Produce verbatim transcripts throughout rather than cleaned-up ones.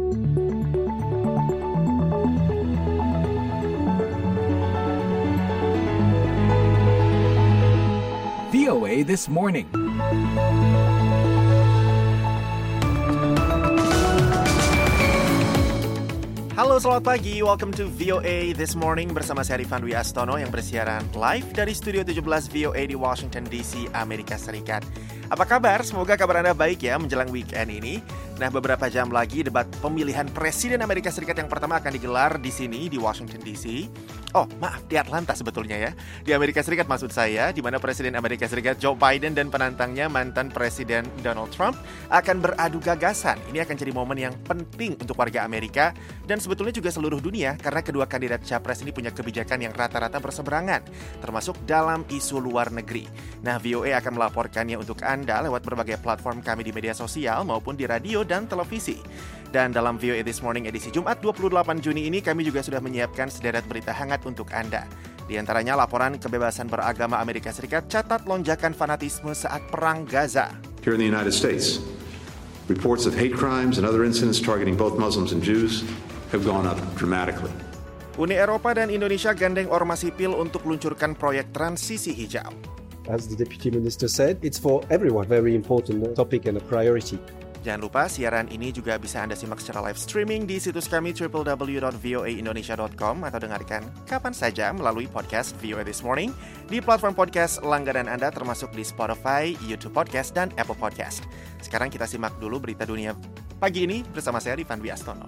V O A This Morning. Halo, selamat pagi. Welcome to V O A This Morning bersama saya Rifan Dwi Astono yang bersiaran live dari Studio tujuh belas V O A di Washington D C, Amerika Serikat. Apa kabar? Semoga kabar Anda baik ya menjelang weekend ini. Nah, beberapa jam lagi debat pemilihan Presiden Amerika Serikat yang pertama akan digelar di sini, di Washington D C. Oh, maaf, di Atlanta sebetulnya ya. Di Amerika Serikat maksud saya, di mana Presiden Amerika Serikat Joe Biden dan penantangnya mantan Presiden Donald Trump akan beradu gagasan. Ini akan jadi momen yang penting untuk warga Amerika dan sebetulnya juga seluruh dunia karena kedua kandidat capres ini punya kebijakan yang rata-rata berseberangan, termasuk dalam isu luar negeri. Nah, V O A akan melaporkannya untuk Anda lewat berbagai platform kami di media sosial maupun di radio dan televisi. Dan dalam V O A This Morning edisi Jumat dua puluh delapan Juni ini kami juga sudah menyiapkan sederet berita hangat untuk Anda. Di antaranya laporan kebebasan beragama Amerika Serikat catat lonjakan fanatisme saat perang Gaza. Here in the United States, reports of hate crimes and other incidents targeting both Muslims and Jews have gone up dramatically. Uni Eropa dan Indonesia gandeng ormas sipil untuk luncurkan proyek transisi hijau. As the Deputy Minister said, it's for everyone, very important topic and a priority. Jangan lupa siaran ini juga bisa Anda simak secara live streaming di situs kami double-u double-u double-u dot v o a indonesia dot com atau dengarkan kapan saja melalui podcast V O A This Morning di platform podcast langganan Anda termasuk di Spotify, YouTube Podcast, dan Apple Podcast. Sekarang kita simak dulu berita dunia pagi ini bersama saya Rifan Dwi Astono.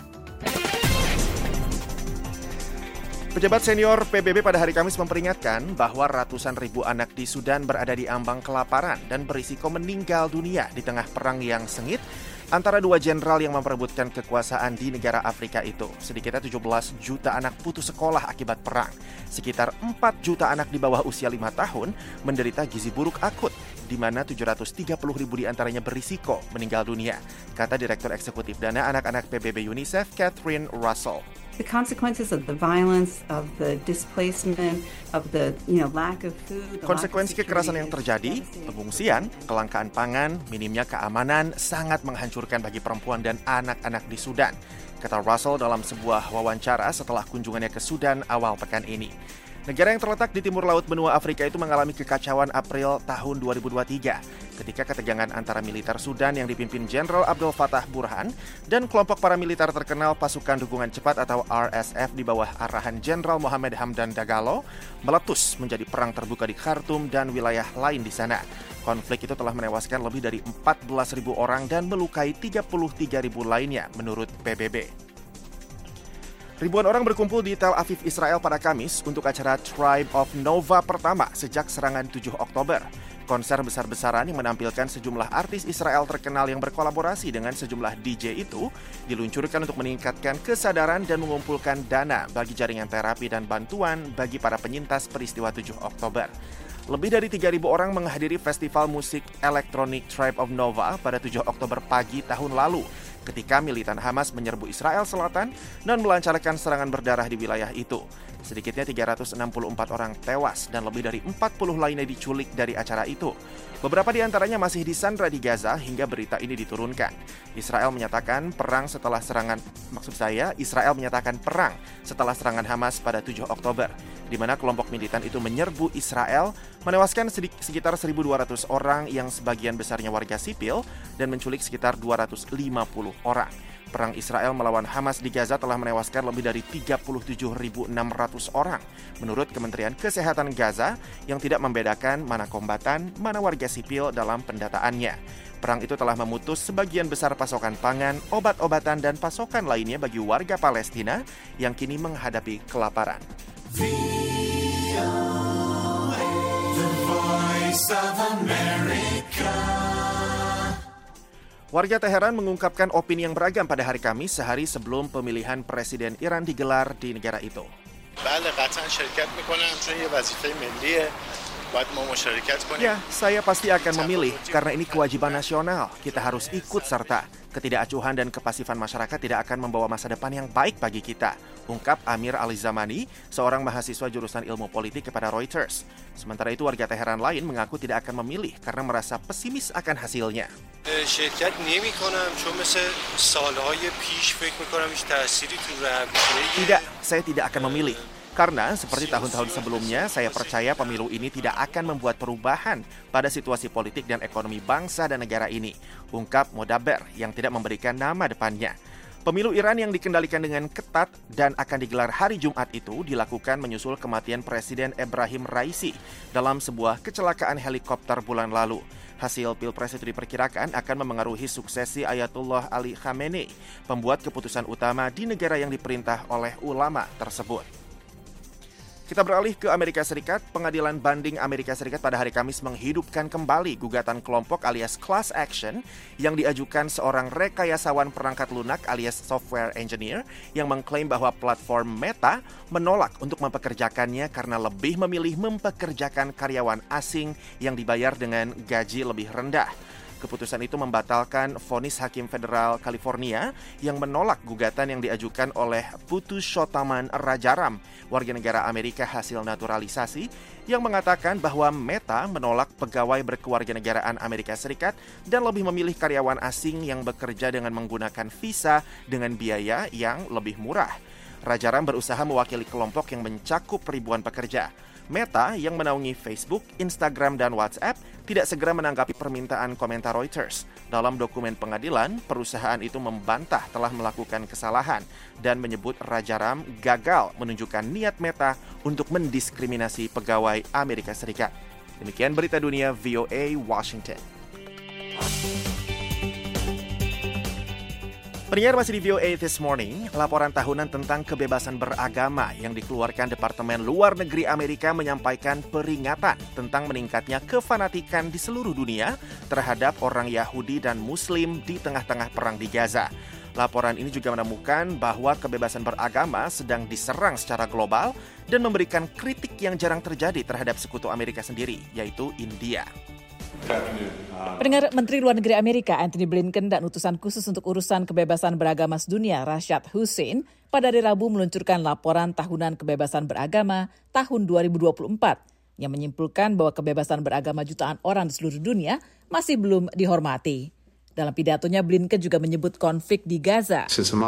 Pejabat senior P B B pada hari Kamis memperingatkan bahwa ratusan ribu anak di Sudan berada di ambang kelaparan dan berisiko meninggal dunia di tengah perang yang sengit antara dua jenderal yang memperebutkan kekuasaan di negara Afrika itu. Sedikitnya tujuh belas juta anak putus sekolah akibat perang. Sekitar empat juta anak di bawah usia lima tahun menderita gizi buruk akut, di mana tujuh ratus tiga puluh ribu diantaranya berisiko meninggal dunia, kata Direktur Eksekutif Dana Anak-anak P B B UNICEF, Catherine Russell. The consequences of the violence, of the displacement, of the you know lack of food. Konsekuensi kekerasan yang terjadi, pengungsian, kelangkaan pangan, minimnya keamanan sangat menghancurkan bagi perempuan dan anak-anak di Sudan, kata Russell dalam sebuah wawancara setelah kunjungannya ke Sudan awal pekan ini. Negara yang terletak di timur laut benua Afrika itu mengalami kekacauan April tahun dua ribu dua puluh tiga ketika ketegangan antara militer Sudan yang dipimpin Jenderal Abdel Fattah Burhan dan kelompok paramiliter terkenal Pasukan Dukungan Cepat atau R S F di bawah arahan Jenderal Mohamed Hamdan Dagalo meletus menjadi perang terbuka di Khartoum dan wilayah lain di sana. Konflik itu telah menewaskan lebih dari empat belas ribu orang dan melukai tiga puluh tiga ribu lainnya menurut P B B. Ribuan orang berkumpul di Tel Aviv, Israel pada Kamis untuk acara Tribe of Nova pertama sejak serangan tujuh Oktober. Konser besar-besaran yang menampilkan sejumlah artis Israel terkenal yang berkolaborasi dengan sejumlah D J itu diluncurkan untuk meningkatkan kesadaran dan mengumpulkan dana bagi jaringan terapi dan bantuan bagi para penyintas peristiwa tujuh Oktober. Lebih dari tiga ribu orang menghadiri festival musik elektronik Tribe of Nova pada tujuh Oktober pagi tahun lalu, ketika militan Hamas menyerbu Israel Selatan dan melancarkan serangan berdarah di wilayah itu. Sedikitnya tiga ratus enam puluh empat orang tewas dan lebih dari empat puluh lainnya diculik dari acara itu. Beberapa di antaranya masih disandra di Gaza hingga berita ini diturunkan. Israel menyatakan perang setelah serangan, maksud saya, Israel menyatakan perang setelah serangan Hamas pada tujuh Oktober, di mana kelompok militan itu menyerbu Israel, menewaskan sekitar seribu dua ratus orang yang sebagian besarnya warga sipil dan menculik sekitar dua ratus lima puluh orang. Perang Israel melawan Hamas di Gaza telah menewaskan lebih dari tiga puluh tujuh ribu enam ratus orang, menurut Kementerian Kesehatan Gaza yang tidak membedakan mana kombatan, mana warga sipil dalam pendataannya. Perang itu telah memutus sebagian besar pasokan pangan, obat-obatan, dan pasokan lainnya bagi warga Palestina yang kini menghadapi kelaparan. The Voice of America. Warga Teheran mengungkapkan opini yang beragam pada hari Kamis sehari sebelum pemilihan presiden Iran digelar di negara itu. بله قطعا شرکت میکنم چون یه وظیفه ملیه Ya, saya pasti akan memilih karena ini kewajiban nasional. Kita harus ikut serta. Ketidakacuhan dan kepasifan masyarakat tidak akan membawa masa depan yang baik bagi kita, ungkap Amir Ali-Zamani, seorang mahasiswa jurusan ilmu politik kepada Reuters. Sementara itu warga Teheran lain mengaku tidak akan memilih karena merasa pesimis akan hasilnya. Tidak, saya tidak akan memilih. Karena seperti tahun-tahun sebelumnya, saya percaya pemilu ini tidak akan membuat perubahan pada situasi politik dan ekonomi bangsa dan negara ini, ungkap Modaber yang tidak memberikan nama depannya. Pemilu Iran yang dikendalikan dengan ketat dan akan digelar hari Jumat itu dilakukan menyusul kematian Presiden Ebrahim Raisi dalam sebuah kecelakaan helikopter bulan lalu. Hasil Pilpres itu diperkirakan akan memengaruhi suksesi Ayatullah Ali Khamenei, pembuat keputusan utama di negara yang diperintah oleh ulama tersebut. Kita beralih ke Amerika Serikat. Pengadilan Banding Amerika Serikat pada hari Kamis menghidupkan kembali gugatan kelompok alias class action yang diajukan seorang rekayasawan perangkat lunak alias software engineer yang mengklaim bahwa platform Meta menolak untuk mempekerjakannya karena lebih memilih mempekerjakan karyawan asing yang dibayar dengan gaji lebih rendah. Keputusan itu membatalkan vonis Hakim Federal California yang menolak gugatan yang diajukan oleh Putu Shotaman Rajaram, warga negara Amerika hasil naturalisasi, yang mengatakan bahwa Meta menolak pegawai berkewarganegaraan Amerika Serikat dan lebih memilih karyawan asing yang bekerja dengan menggunakan visa dengan biaya yang lebih murah. Rajaram berusaha mewakili kelompok yang mencakup ribuan pekerja. Meta yang menaungi Facebook, Instagram, dan WhatsApp tidak segera menanggapi permintaan komentar Reuters. Dalam dokumen pengadilan, perusahaan itu membantah telah melakukan kesalahan dan menyebut Rajaram gagal menunjukkan niat Meta untuk mendiskriminasi pegawai Amerika Serikat. Demikian berita dunia V O A Washington. Pendengar masih di V O A This Morning, laporan tahunan tentang kebebasan beragama yang dikeluarkan Departemen Luar Negeri Amerika menyampaikan peringatan tentang meningkatnya kefanatikan di seluruh dunia terhadap orang Yahudi dan Muslim di tengah-tengah perang di Gaza. Laporan ini juga menemukan bahwa kebebasan beragama sedang diserang secara global dan memberikan kritik yang jarang terjadi terhadap sekutu Amerika sendiri, yaitu India. Pendengar, Menteri Luar Negeri Amerika Antony Blinken dan utusan khusus untuk urusan kebebasan beragama sedunia Rashad Hussain pada hari Rabu meluncurkan laporan tahunan kebebasan beragama tahun dua ribu dua puluh empat yang menyimpulkan bahwa kebebasan beragama jutaan orang di seluruh dunia masih belum dihormati. Dalam pidatonya, Blinken juga menyebut konflik di Gaza.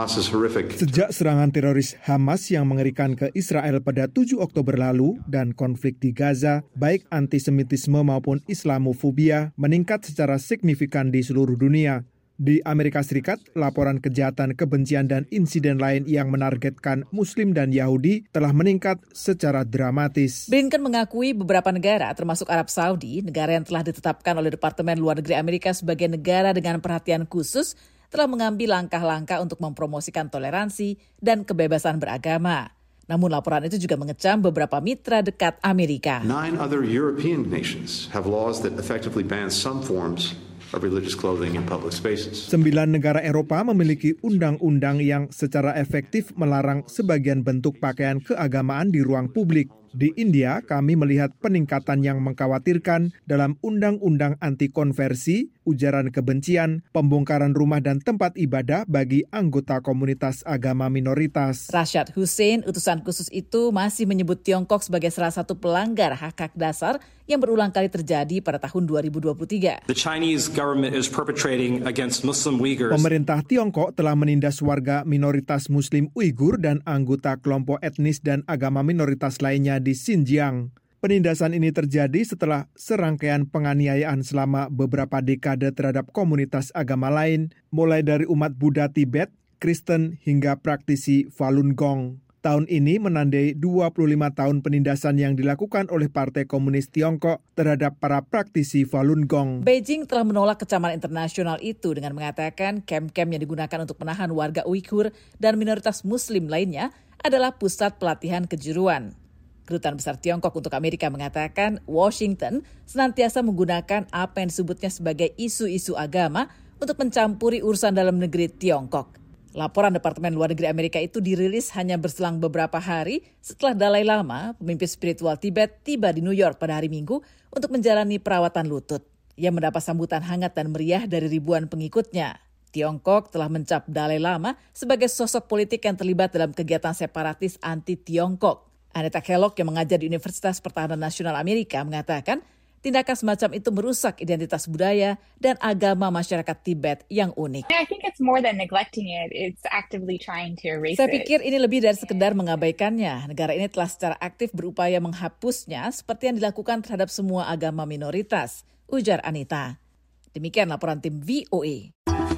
Sejak serangan teroris Hamas yang mengerikan ke Israel pada tujuh Oktober lalu dan konflik di Gaza, baik antisemitisme maupun Islamofobia meningkat secara signifikan di seluruh dunia. Di Amerika Serikat, laporan kejahatan kebencian dan insiden lain yang menargetkan Muslim dan Yahudi telah meningkat secara dramatis. Blinken mengakui beberapa negara, termasuk Arab Saudi, negara yang telah ditetapkan oleh Departemen Luar Negeri Amerika sebagai negara dengan perhatian khusus, telah mengambil langkah-langkah untuk mempromosikan toleransi dan kebebasan beragama. Namun laporan itu juga mengecam beberapa mitra dekat Amerika. Nine other European nations have laws that effectively ban some forms of religious clothing in public spaces. Sembilan negara Eropa memiliki undang-undang yang secara efektif melarang sebagian bentuk pakaian keagamaan di ruang publik. Di India, kami melihat peningkatan yang mengkhawatirkan dalam undang-undang anti-konversi, ujaran kebencian, pembongkaran rumah dan tempat ibadah bagi anggota komunitas agama minoritas. Rashad Hussain, utusan khusus itu, masih menyebut Tiongkok sebagai salah satu pelanggar hak-hak dasar yang berulang kali terjadi pada tahun dua ribu dua puluh tiga. The Chinese government is perpetrating against Muslim Uyghurs. Pemerintah Tiongkok telah menindas warga minoritas Muslim Uighur dan anggota kelompok etnis dan agama minoritas lainnya di Xinjiang. Penindasan ini terjadi setelah serangkaian penganiayaan selama beberapa dekade terhadap komunitas agama lain, mulai dari umat Buddha Tibet, Kristen hingga praktisi Falun Gong. Tahun ini menandai dua puluh lima tahun penindasan yang dilakukan oleh Partai Komunis Tiongkok terhadap para praktisi Falun Gong. Beijing telah menolak kecaman internasional itu dengan mengatakan kem-kem yang digunakan untuk menahan warga Uighur dan minoritas Muslim lainnya adalah pusat pelatihan kejuruan. Kedutaan Besar Tiongkok untuk Amerika mengatakan Washington senantiasa menggunakan apa yang disebutnya sebagai isu-isu agama untuk mencampuri urusan dalam negeri Tiongkok. Laporan Departemen Luar Negeri Amerika itu dirilis hanya berselang beberapa hari setelah Dalai Lama, pemimpin spiritual Tibet, tiba di New York pada hari Minggu untuk menjalani perawatan lutut. Ia mendapat sambutan hangat dan meriah dari ribuan pengikutnya. Tiongkok telah mencap Dalai Lama sebagai sosok politik yang terlibat dalam kegiatan separatis anti-Tiongkok. Anita Kellogg yang mengajar di Universitas Pertahanan Nasional Amerika mengatakan, tindakan semacam itu merusak identitas budaya dan agama masyarakat Tibet yang unik. I think it's more than neglecting it. It's actively trying to erase it. Saya pikir ini lebih dari sekedar mengabaikannya. Negara ini telah secara aktif berupaya menghapusnya seperti yang dilakukan terhadap semua agama minoritas, ujar Anita. Demikian laporan tim V O A.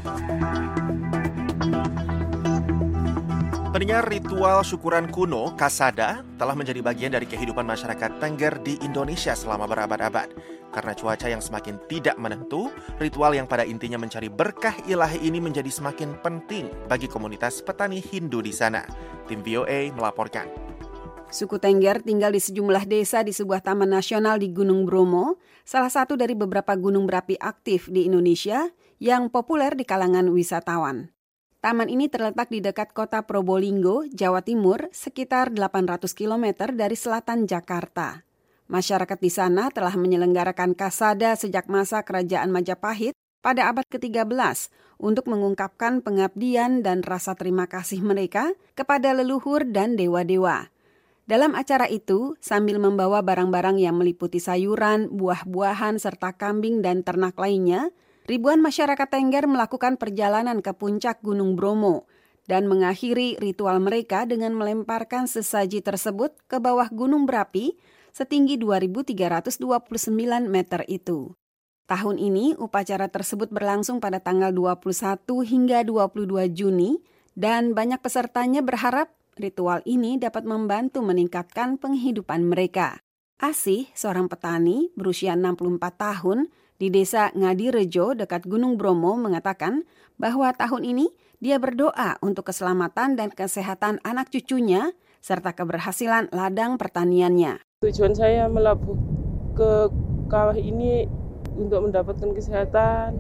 Pendengar, ritual syukuran kuno, Kasada, telah menjadi bagian dari kehidupan masyarakat Tengger di Indonesia selama berabad-abad. Karena cuaca yang semakin tidak menentu, ritual yang pada intinya mencari berkah ilahi ini menjadi semakin penting bagi komunitas petani Hindu di sana. Tim V O A melaporkan. Suku Tengger tinggal di sejumlah desa di sebuah taman nasional di Gunung Bromo, salah satu dari beberapa gunung berapi aktif di Indonesia yang populer di kalangan wisatawan. Taman ini terletak di dekat kota Probolinggo, Jawa Timur, sekitar delapan ratus kilometer dari selatan Jakarta. Masyarakat di sana telah menyelenggarakan Kasada sejak masa Kerajaan Majapahit pada abad ketiga belas untuk mengungkapkan pengabdian dan rasa terima kasih mereka kepada leluhur dan dewa-dewa. Dalam acara itu, sambil membawa barang-barang yang meliputi sayuran, buah-buahan, serta kambing dan ternak lainnya, ribuan masyarakat Tengger melakukan perjalanan ke puncak Gunung Bromo dan mengakhiri ritual mereka dengan melemparkan sesaji tersebut ke bawah gunung berapi setinggi dua ribu tiga ratus dua puluh sembilan meter itu. Tahun ini upacara tersebut berlangsung pada tanggal dua puluh satu hingga dua puluh dua Juni dan banyak pesertanya berharap ritual ini dapat membantu meningkatkan penghidupan mereka. Asih, seorang petani berusia enam puluh empat tahun, di desa Ngadirejo dekat Gunung Bromo mengatakan bahwa tahun ini dia berdoa untuk keselamatan dan kesehatan anak cucunya serta keberhasilan ladang pertaniannya. Tujuan saya melabuh ke kawah ini untuk mendapatkan kesehatan,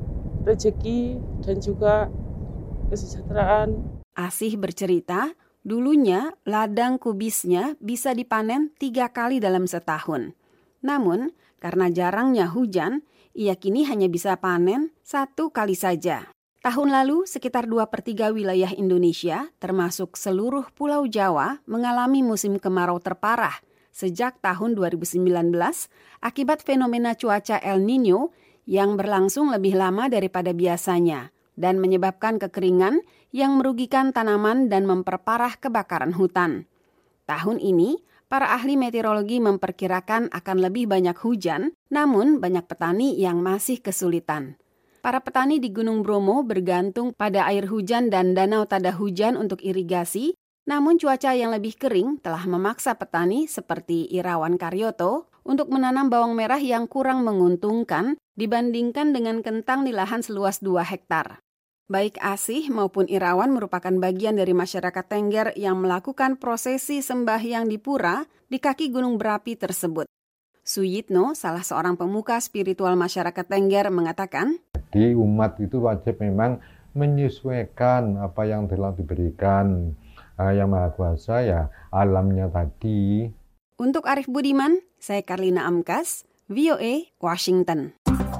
rezeki, dan juga kesejahteraan. Asih bercerita, dulunya ladang kubisnya bisa dipanen tiga kali dalam setahun. Namun, karena jarangnya hujan, ia kini hanya bisa panen satu kali saja. Tahun lalu, sekitar dua per tiga wilayah Indonesia, termasuk seluruh Pulau Jawa, mengalami musim kemarau terparah sejak tahun dua ribu sembilan belas akibat fenomena cuaca El Nino yang berlangsung lebih lama daripada biasanya dan menyebabkan kekeringan yang merugikan tanaman dan memperparah kebakaran hutan. Tahun ini, para ahli meteorologi memperkirakan akan lebih banyak hujan, namun banyak petani yang masih kesulitan. Para petani di Gunung Bromo bergantung pada air hujan dan danau tada hujan untuk irigasi, namun cuaca yang lebih kering telah memaksa petani seperti Irawan Karyoto untuk menanam bawang merah yang kurang menguntungkan dibandingkan dengan kentang di lahan seluas dua hektar. Baik Asih maupun Irawan merupakan bagian dari masyarakat Tengger yang melakukan prosesi sembahyang di pura di kaki gunung berapi tersebut. Suyitno, salah seorang pemuka spiritual masyarakat Tengger, mengatakan, di umat itu wajib memang menyesuaikan apa yang telah diberikan uh, yang Maha Kuasa, ya alamnya tadi. Untuk Arif Budiman, saya Karlina Amkas, V O A, Washington.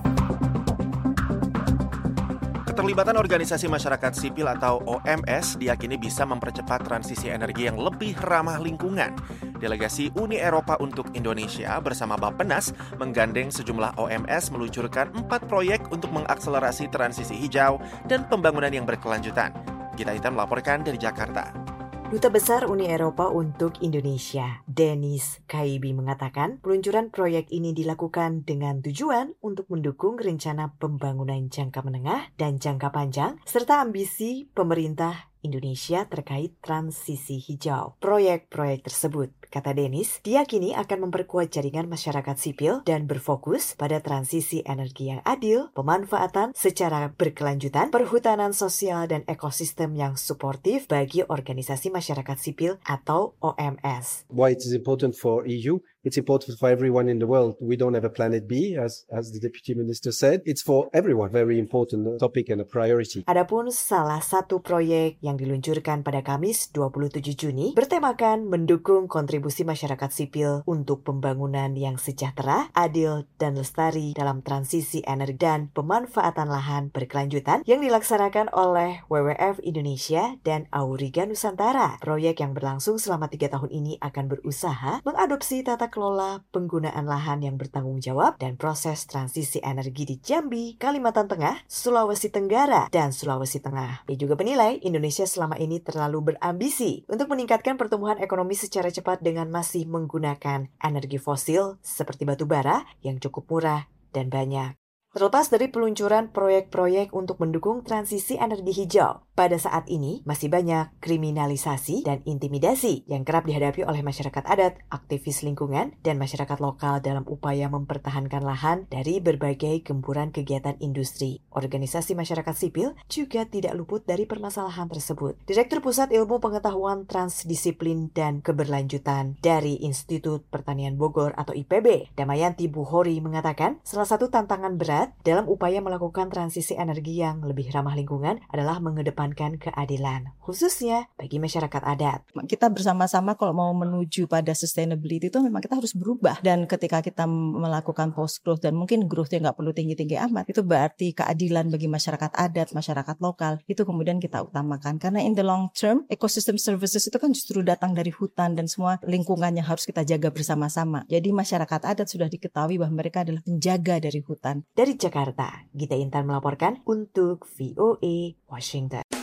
Keterlibatan organisasi masyarakat sipil atau O M S diyakini bisa mempercepat transisi energi yang lebih ramah lingkungan. Delegasi Uni Eropa untuk Indonesia bersama Bappenas menggandeng sejumlah O M S meluncurkan empat proyek untuk mengakselerasi transisi hijau dan pembangunan yang berkelanjutan. Gita Hitam melaporkan dari Jakarta. Duta Besar Uni Eropa untuk Indonesia, Denis Kaibi, mengatakan peluncuran proyek ini dilakukan dengan tujuan untuk mendukung rencana pembangunan jangka menengah dan jangka panjang, serta ambisi pemerintah Indonesia terkait transisi hijau. Proyek-proyek tersebut, kata Denis, diyakini akan memperkuat jaringan masyarakat sipil dan berfokus pada transisi energi yang adil, pemanfaatan secara berkelanjutan, perhutanan sosial dan ekosistem yang suportif bagi organisasi masyarakat sipil atau O M S. Why it is important for E U? It's important for everyone in the world. We don't have a planet B, as as the Deputy Minister said. It's for everyone. Very important topic and a priority. Adapun salah satu proyek yang diluncurkan pada Kamis dua puluh tujuh Juni bertemakan mendukung kontribusi masyarakat sipil untuk pembangunan yang sejahtera, adil, dan lestari dalam transisi energi dan pemanfaatan lahan berkelanjutan yang dilaksanakan oleh W W F Indonesia dan Auriga Nusantara. Proyek yang berlangsung selama tiga tahun ini akan berusaha mengadopsi tata kelola penggunaan lahan yang bertanggung jawab dan proses transisi energi di Jambi, Kalimantan Tengah, Sulawesi Tenggara, dan Sulawesi Tengah. Ia juga menilai Indonesia selama ini terlalu berambisi untuk meningkatkan pertumbuhan ekonomi secara cepat dengan masih menggunakan energi fosil seperti batu bara yang cukup murah dan banyak. Terlepas dari peluncuran proyek-proyek untuk mendukung transisi energi hijau, pada saat ini masih banyak kriminalisasi dan intimidasi yang kerap dihadapi oleh masyarakat adat, aktivis lingkungan, dan masyarakat lokal dalam upaya mempertahankan lahan dari berbagai gempuran kegiatan industri. Organisasi masyarakat sipil juga tidak luput dari permasalahan tersebut. Direktur Pusat Ilmu Pengetahuan Transdisiplin dan Keberlanjutan dari Institut Pertanian Bogor atau I P B, Damayanti Buhori mengatakan, salah satu tantangan berat dalam upaya melakukan transisi energi yang lebih ramah lingkungan adalah mengedepankan keadilan, khususnya bagi masyarakat adat. Kita bersama-sama kalau mau menuju pada sustainability itu memang kita harus berubah. Dan ketika kita melakukan post growth dan mungkin growth-nya nggak perlu tinggi-tinggi amat, itu berarti keadilan bagi masyarakat adat, masyarakat lokal, itu kemudian kita utamakan. Karena in the long term, ecosystem services itu kan justru datang dari hutan dan semua lingkungan yang harus kita jaga bersama-sama. Jadi masyarakat adat sudah diketahui bahwa mereka adalah penjaga dari hutan. Dari Jakarta, Gita Intan melaporkan untuk V O A Washington.